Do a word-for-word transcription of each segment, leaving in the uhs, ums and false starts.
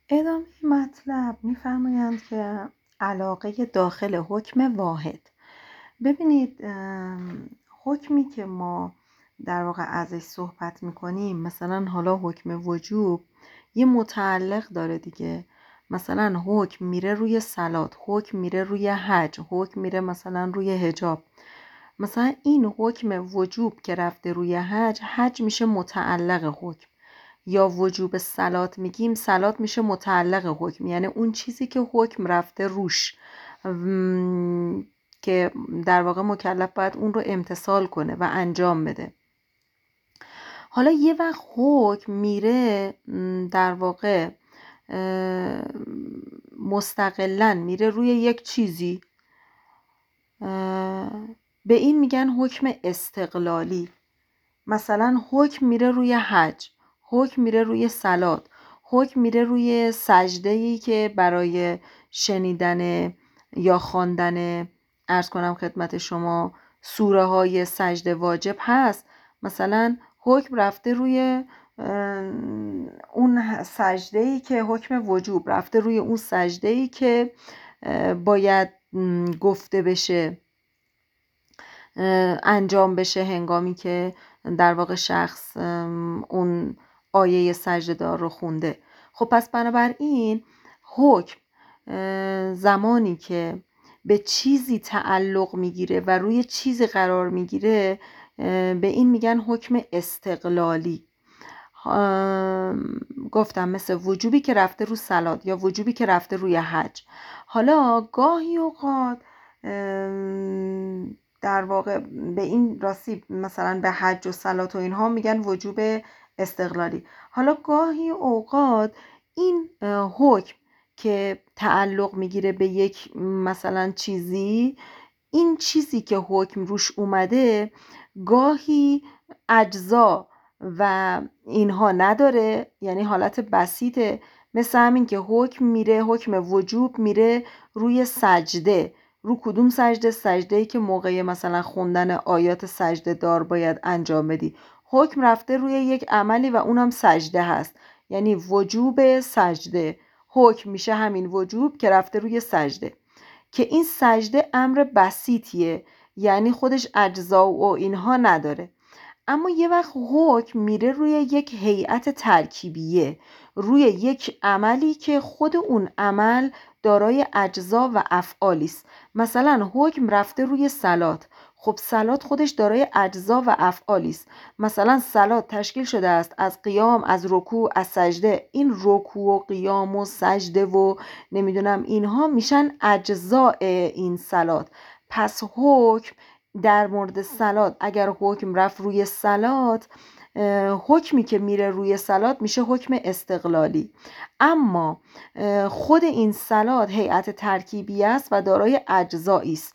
ادامه مطلب می‌فرمایند که علاقه داخل حکم واحد. ببینید ام، حکمی که ما در واقع ازش صحبت میکنیم، مثلا حالا حکم وجوب یه متعلق داره دیگه. مثلا حکم میره روی صلات، حکم میره روی حج، حکم میره مثلا روی حجاب. مثلا این حکم وجوب که رفته روی حج، حج میشه متعلق حکم. یا وجوب صلات میگیم، صلات میشه متعلق حکم، یعنی اون چیزی که حکم رفته روش م، که در واقع مکلف باید اون رو امتثال کنه و انجام بده. حالا یه وقت حکم میره م، در واقع اه، مستقلاً میره روی یک چیزی، اه، به این میگن حکم استقلالی. مثلا حکم میره روی حج، حکم میره روی صلات، حکم میره روی سجده‌ای که برای شنیدن یا خواندن، عرض کنم خدمت شما، سوره های سجده واجب هست. مثلا حکم رفته روی اه، اون سجده‌ای که حکم وجوب رفته روی اون سجده‌ای که اه، باید م، گفته بشه، اه، انجام بشه هنگامی که در واقع شخص ام، اون آیه سجده دار رو خونده. خب پس بنابراین حکم اه، زمانی که به چیزی تعلق میگیره و روی چیزی قرار میگیره، به این میگن حکم استقلالی. ام، گفتم مثل وجوبی که رفته رو صلات یا وجوبی که رفته روی حج. حالا گاهی اوقات ام، در واقع به این راستی مثلا به حج و صلات و اینها میگن وجوب استقلالی. حالا گاهی اوقات این اه، حکم که تعلق میگیره به یک مثلا چیزی، این چیزی که حکم روش اومده گاهی اجزا و اینها نداره، یعنی حالت بسیطه. مثل همین که حکم میره، حکم وجوب میره روی سجده. رو کدوم سجده؟ سجده‌ای که موقع مثلا خوندن آیات سجده دار باید انجام بدی. حکم رفته روی یک عملی و اونم سجده هست، یعنی وجوب سجده. حکم میشه همین وجوب که رفته روی سجده، که این سجده امر بسیطیه، یعنی خودش اجزا و اینها نداره. اما یه وقت حکم میره روی یک هیئت ترکیبیه، روی یک عملی که خود اون عمل دارای اجزا و افعالی است. مثلا حکم رفته روی صلات. خب صلات خودش دارای اجزا و افعالی است. مثلا صلات تشکیل شده است از قیام، از رکوع، از سجده. این رکوع و قیام و سجده و نمیدونم اینها میشن اجزاء این صلات. پس حکم در مورد صلات، اگر حکم رفت روی صلات، حکمی که میره روی صلات میشه حکم استقلالی. اما خود این صلات هیئت ترکیبی است و دارای اجزایی است،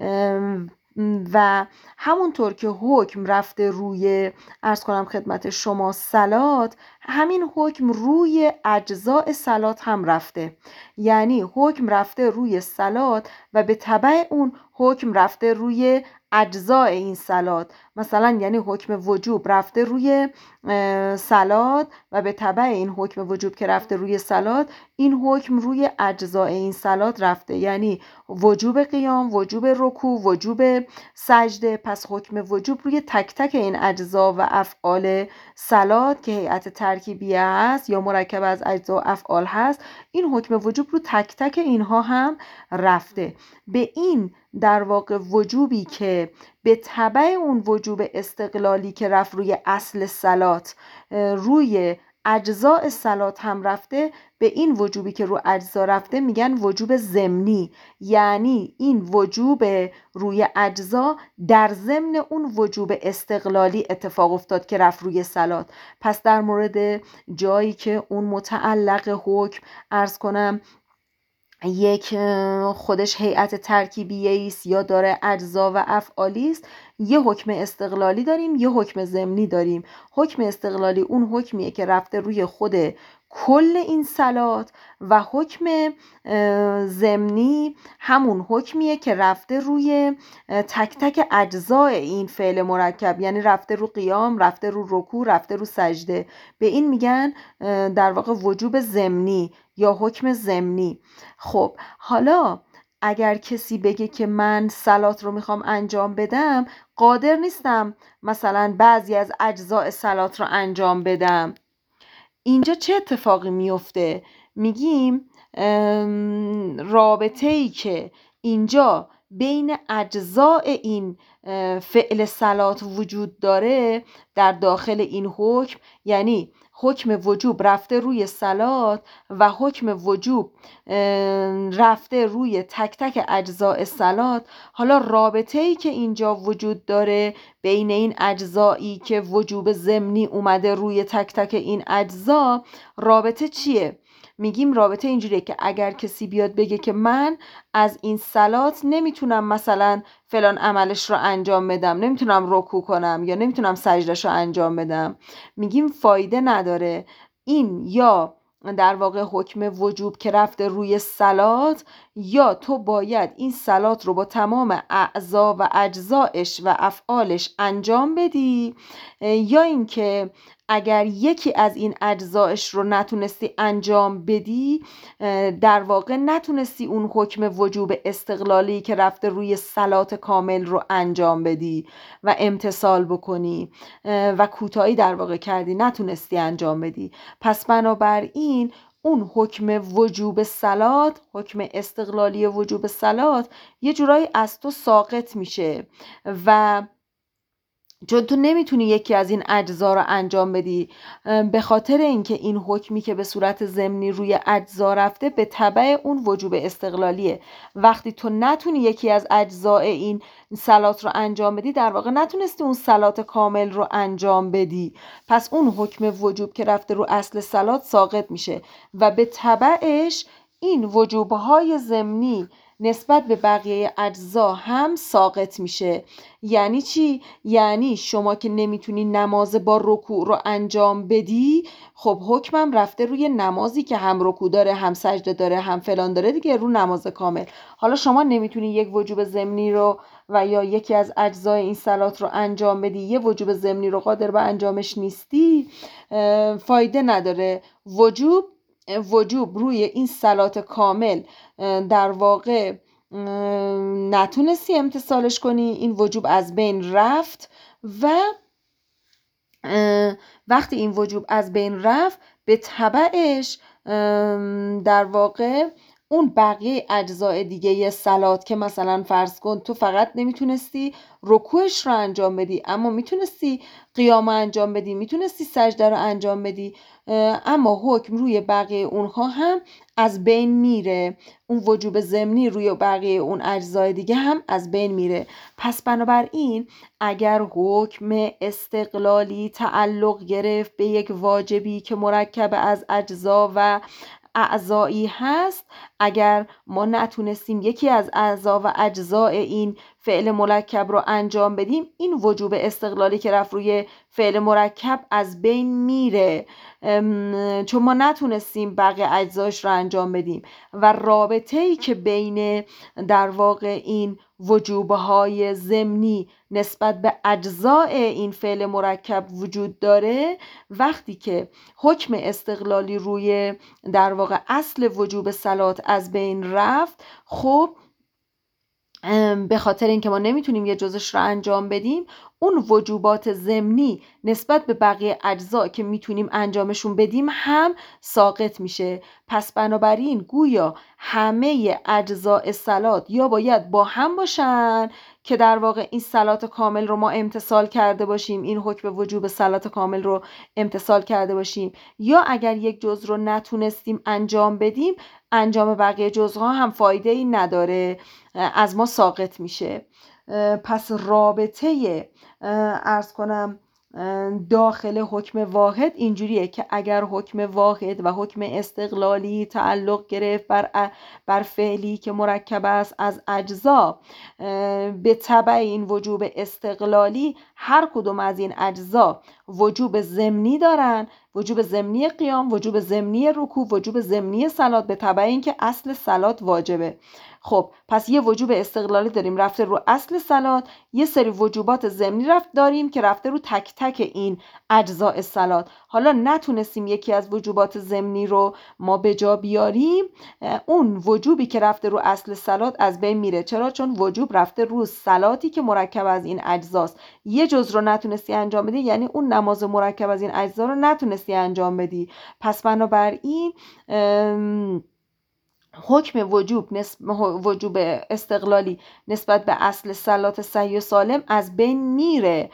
و همونطور که حکم رفته روی، عرض کنم خدمت شما، صلات، همین حکم روی اجزاء صلات هم رفته. یعنی حکم رفته روی صلات و به تبع اون حکم رفته روی اجزاء این صلات. مثلا یعنی حکم وجوب رفته روی صلات و به تبع این حکم وجوب که رفته روی صلات، این حکم روی اجزاء این صلات رفته، یعنی وجوب قیام، وجوب رکوع، وجوب سجده. پس حکم وجوب روی تک تک این اجزا و افعال صلات که هیئت ترکیبیه هست یا مرکب از اجزا و افعال هست، این حکم وجوب رو تک تک اینها هم رفته. به این در واقع وجوبی که به تبع اون وجوب استقلالی که رفت روی اصل صلات، روی اجزاء صلات هم رفته، به این وجوبی که رو اجزا رفته میگن وجوب ضمنی. یعنی این وجوب روی اجزا در ضمن اون وجوب استقلالی اتفاق افتاد که رفت روی صلات. پس در مورد جایی که اون متعلق حکم، عرض کنم، یک خودش هیئت ترکیبیه است یا داره اجزا و افعالی است، یه حکم استقلالی داریم، یه حکم ضمنی داریم. حکم استقلالی اون حکمیه که رفته روی خود کل این صلات و حکم ضمنی همون حکمیه که رفته روی تک تک اجزای این فعل مرکب، یعنی رفته رو قیام، رفته رو رکوع، رفته رو سجده. به این میگن در واقع وجوب ضمنی یا حکم ضمنی. خب حالا اگر کسی بگه که من صلات رو میخوام انجام بدم، قادر نیستم مثلا بعضی از اجزاء صلات رو انجام بدم، اینجا چه اتفاقی میفته؟ میگیم رابطه ای که اینجا بین اجزاء این فعل صلات وجود داره در داخل این حکم، یعنی حکم وجوب رفته روی صلات و حکم وجوب رفته روی تک تک اجزاء صلات. حالا رابطه ای که اینجا وجود داره بین این اجزایی که وجوب ضمنی اومده روی تک تک این اجزا، رابطه چیه؟ میگیم رابطه اینجوریه که اگر کسی بیاد بگه که من از این صلات نمیتونم مثلا فلان عملش رو انجام بدم، نمیتونم رکوع کنم یا نمیتونم سجدش رو انجام بدم، میگیم فایده نداره. این یا در واقع حکم وجوب که رفته روی صلات، یا تو باید این صلات رو با تمام اعضا و اجزایش و افعالش انجام بدی، یا اینکه اگر یکی از این اجزایش رو نتونستی انجام بدی، در واقع نتونستی اون حکم وجوب استقلالی که رفته روی صلات کامل رو انجام بدی و امتثال بکنی و کوتاهی در واقع کردی، نتونستی انجام بدی. پس بنابراین اون حکم وجوب صلات، حکم استقلالی وجوب صلات یه جورایی از تو ساقط میشه و چون تو نمیتونی یکی از این اجزا رو انجام بدی، به خاطر اینکه این حکمی که به صورت ضمنی روی اجزا رفته به تبع اون وجوب استقلالیه. وقتی تو نتونی یکی از اجزای این صلات رو انجام بدی، در واقع نتونستی اون صلات کامل رو انجام بدی، پس اون حکم وجوب که رفته رو اصل صلات ساقط میشه و به تبعش این وجوبهای ضمنی نسبت به بقیه اجزا هم ساقط میشه. یعنی چی؟ یعنی شما که نمیتونی نماز با رکوع رو انجام بدی، خب حکمم رفته روی نمازی که هم رکوع داره، هم سجده داره، هم فلان داره دیگه، رو نماز کامل. حالا شما نمیتونی یک وجوب ضمنی رو و یا یکی از اجزای این صلات رو انجام بدی، یه وجوب ضمنی رو قادر به انجامش نیستی، فایده نداره. وجوب وجوب روی این صلات کامل در واقع نتونستی امتثالش کنی، این وجوب از بین رفت و وقتی این وجوب از بین رفت به تبعش در واقع اون بقیه اجزای دیگه یه صلات که مثلا فرض کن تو فقط نمیتونستی رکوعش رو انجام بدی اما میتونستی قیام انجام بدی، میتونستی سجده رو انجام بدی، اما حکم روی بقیه اونها هم از بین میره، اون وجوب ضمنی روی بقیه اون اجزای دیگه هم از بین میره. پس بنابراین اگر حکم استقلالی تعلق گرفت به یک واجبی که مرکب از اجزا و اعضایی هست، اگر ما نتونستیم یکی از اعضا و اجزای این فعل مرکب رو انجام بدیم، این وجوب استقلالی که رفت روی فعل مرکب از بین میره، چون ما نتونستیم بقیه اجزاش رو انجام بدیم و رابطه ای که بین در واقع این وجوبهای ضمنی نسبت به اجزای این فعل مرکب وجود داره، وقتی که حکم استقلالی روی در واقع اصل وجوب صلات از بین رفت، خب به خاطر اینکه ما نمیتونیم یه جزش رو انجام بدیم، اون وجوبات ضمنی نسبت به بقیه اجزا که میتونیم انجامشون بدیم هم ساقط میشه. پس بنابراین گویا همه اجزاء صلات یا باید با هم باشن که در واقع این صلات کامل رو ما امتثال کرده باشیم، این حکم وجوب صلات کامل رو امتثال کرده باشیم، یا اگر یک جز رو نتونستیم انجام بدیم، انجام بقیه جزها هم فایده ای نداره، از ما ساقط میشه. پس رابطه عرض کنم داخل حکم واحد اینجوریه که اگر حکم واحد و حکم استقلالی تعلق گرفت بر بر فعلی که مرکب است از اجزا، به تبع این وجوب استقلالی هر کدوم از این اجزا وجوب ضمنی دارن، وجوب ضمنی قیام، وجوب ضمنی رکوع، وجوب ضمنی صلات، به تبع این که اصل صلات واجبه. خب پس یه وجوب استقلالی داریم رفته رو اصل صلات، یه سری وجوبات ضمنی رفت داریم که رفته رو تک تک این اجزاء صلات. حالا نتونستیم یکی از وجوبات ضمنی رو ما به جا بیاریم، اون وجوبی که رفته رو اصل صلات از بین میره. چرا؟ چون وجوب رفته رو صلاتی که مرکب از این اجزاست. یه جز رو نتونستی انجام بدی، یعنی اون نماز مرکب از این اجزا رو نتونستی انجام بدی. پس بنابراین حکم وجوب نسب... وجوب استقلالی نسبت به اصل صلات صحیح و سالم از بین میره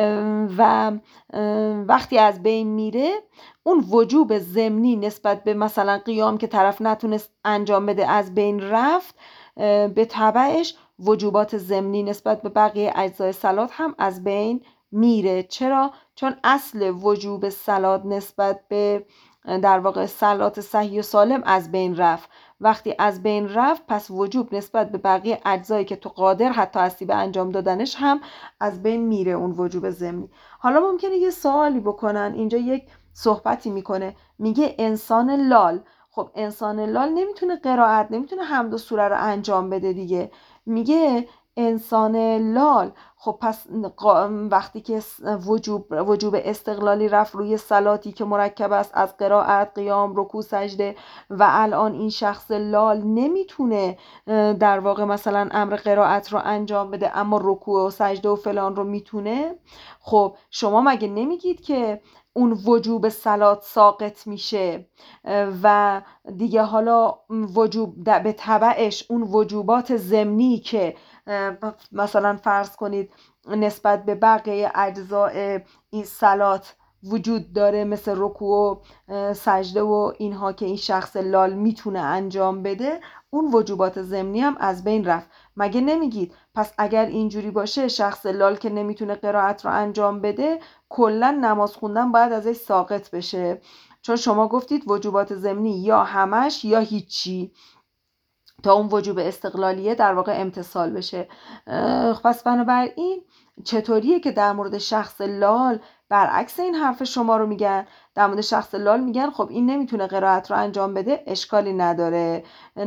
و وقتی از بین میره اون وجوب ضمنی نسبت به مثلا قیام که طرف نتونست انجام بده از بین رفت، به تبعش وجوبات ضمنی نسبت به بقیه اجزای صلات هم از بین میره. چرا؟ چون اصل وجوب صلات نسبت به در واقع صلات صحیح و سالم از بین رفت. وقتی از بین رفت پس وجوب نسبت به بقیه اجزایی که تو قادر حتی هستی به انجام دادنش هم از بین میره، اون وجوب ضمنی. حالا ممکنه یه سوالی بکنن، اینجا یک صحبتی میکنه، میگه انسان لال. خب انسان لال نمیتونه قرائت، نمیتونه حمد و سوره رو انجام بده دیگه. میگه انسان لال، خب پس وقتی که وجوب وجوب استقلالی رفت روی صلاتی که مرکب است از قرائت، قیام، رکوع، سجده و الان این شخص لال نمیتونه در واقع مثلا امر قرائت رو انجام بده اما رکوع و سجده و فلان رو میتونه، خب شما مگه نمیگید که اون وجوب صلات ساقط میشه و دیگه حالا وجوب به تبعش اون وجوبات ضمنی که مثلا فرض کنید نسبت به بقیه اجزاء این صلات وجود داره مثل رکوع و سجده و اینها که این شخص لال میتونه انجام بده، اون وجوبات ضمنی هم از بین رفت. مگه نمیگید پس اگر اینجوری باشه شخص لال که نمیتونه قرائت رو انجام بده کلا نماز خوندن باید ازش ساقط بشه، چون شما گفتید وجوبات ضمنی یا همش یا هیچی تا اون وجوب استقلالیه در واقع امتصال بشه. پس بنابراین چطوریه که در مورد شخص لال برعکس این حرف شما رو میگن؟ در مورد شخص لال میگن خب این نمیتونه قرائت رو انجام بده، اشکالی نداره،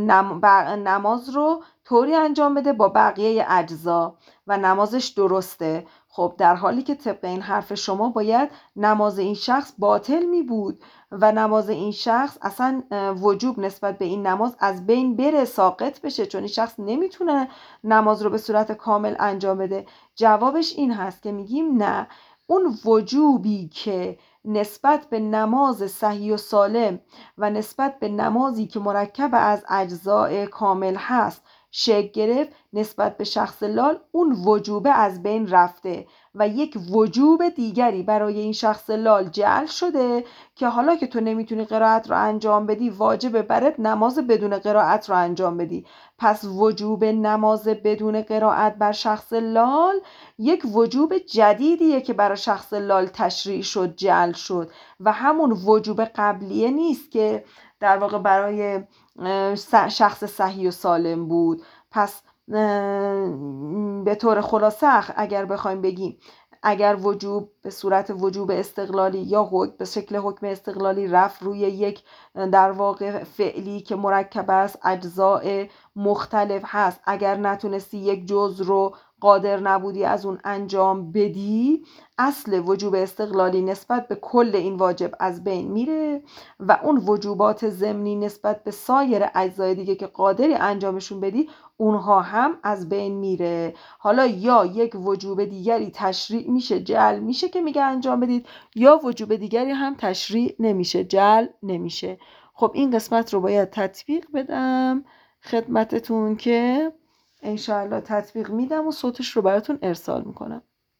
نماز رو طوری انجام بده با بقیه اجزا و نمازش درسته. خب در حالی که طبق این حرف شما باید نماز این شخص باطل می بود و نماز این شخص اصلا وجوب نسبت به این نماز از بین بره، ساقط بشه، چون این شخص نمیتونه نماز رو به صورت کامل انجام بده. جوابش این هست که میگیم نه، اون وجوبی که نسبت به نماز صحیح و سالم و نسبت به نمازی که مرکب از اجزاء کامل هست شکل گرفت نسبت به شخص لال، اون وجوبه از بین رفته و یک وجوب دیگری برای این شخص لال جعل شده که حالا که تو نمیتونی قرائت رو انجام بدی واجبه برات نماز بدون قرائت رو انجام بدی. پس وجوب نماز بدون قرائت بر شخص لال یک وجوب جدیدیه که برای شخص لال تشریع شد، جعل شد و همون وجوب قبلیه نیست که در واقع برای شخص صحیح و سالم بود. پس به طور خلاصه اگر بخوایم بگیم اگر وجوب به صورت وجوب استقلالی یا حکم به شکل حکم استقلالی رفت روی یک در واقع فعلی که مرکب است اجزاء مختلف هست، اگر نتونستی یک جزء رو قادر نبودی از اون انجام بدی، اصل وجوب استقلالی نسبت به کل این واجب از بین میره و اون وجوبات ضمنی نسبت به سایر اجزای دیگه که قادری انجامشون بدی اونها هم از بین میره. حالا یا یک وجوب دیگری تشریع میشه، جعل میشه که میگه انجام بدید، یا وجوب دیگری هم تشریع نمیشه، جعل نمیشه. خب این قسمت رو باید تطبیق بدم خدمتتون که انشاءالله تطبیق میدم و صوتش رو براتون ارسال میکنم.